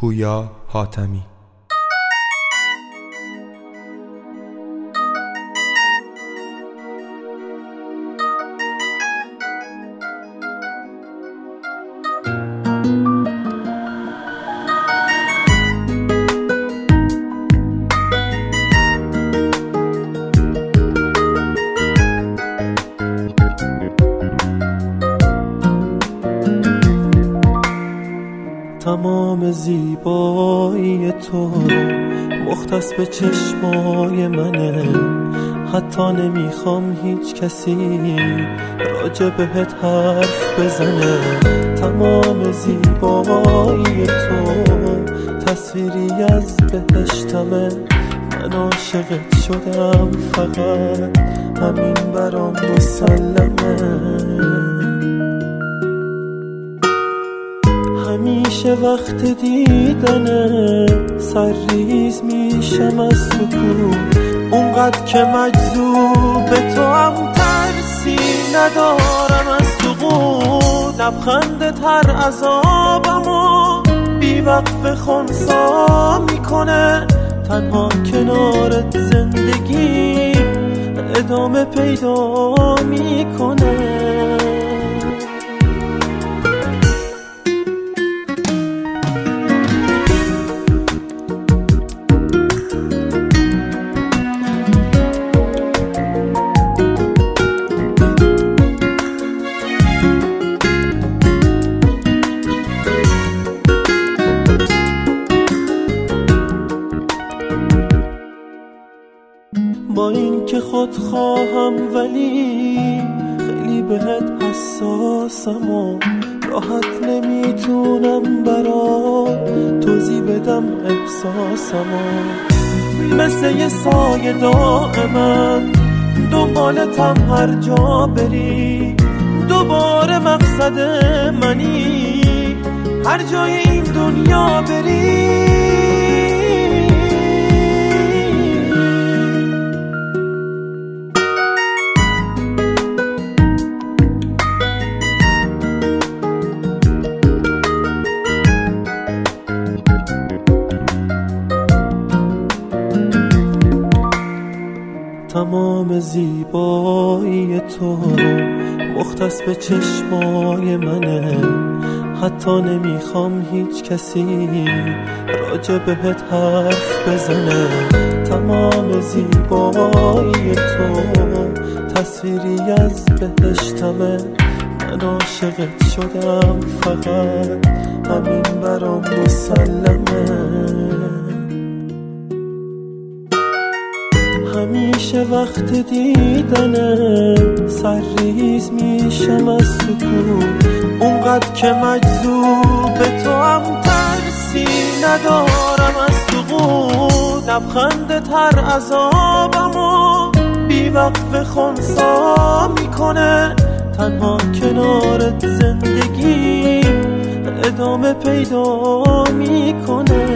پویا حاتمی. تمام زیبایی تو مختص به چشمای منه، حتی نمیخوام هیچ کسی راجع بهت حرف بزنه. تمام زیبایی تو تصویری از بهشتمه، من عاشقت شدم، فقط همین برام مسلمه. همیشه وقت دیدنه سرریز میشم از سکوت، اونقدر که مجذوب تو هم ترسی ندارم از سقوط. لبخندت هر عذابمو بی وقف خونسا میکنه، تنها کنارت زندگی ادامه پیدا میکنه. با این که خود خواهم ولی خیلی بهت حساسم و راحت نمیتونم برات توضیح بدم احساسم و مثل یه سایه دائما دنبالتم، هر جا بری دوباره مقصد منی، هر جای این دنیا بری. تمام زیبایی تو مختص به چشمای منه، حتی نمیخوام هیچ کسی راجع بهت حرف بزنه. تمام زیبایی تو تصویری از بهشتمه، من عاشقت شدم، فقط همین برام مسلمه. همیشه وقت دیدنه سرریز میشم از سکوت، اونقدر که مجذوب تو هم ترسی ندارم از سقوط. لبخندت هر عذابمو بی وقف خونسا میکنه، تنها کنارت زندگی ادامه پیدا میکنه.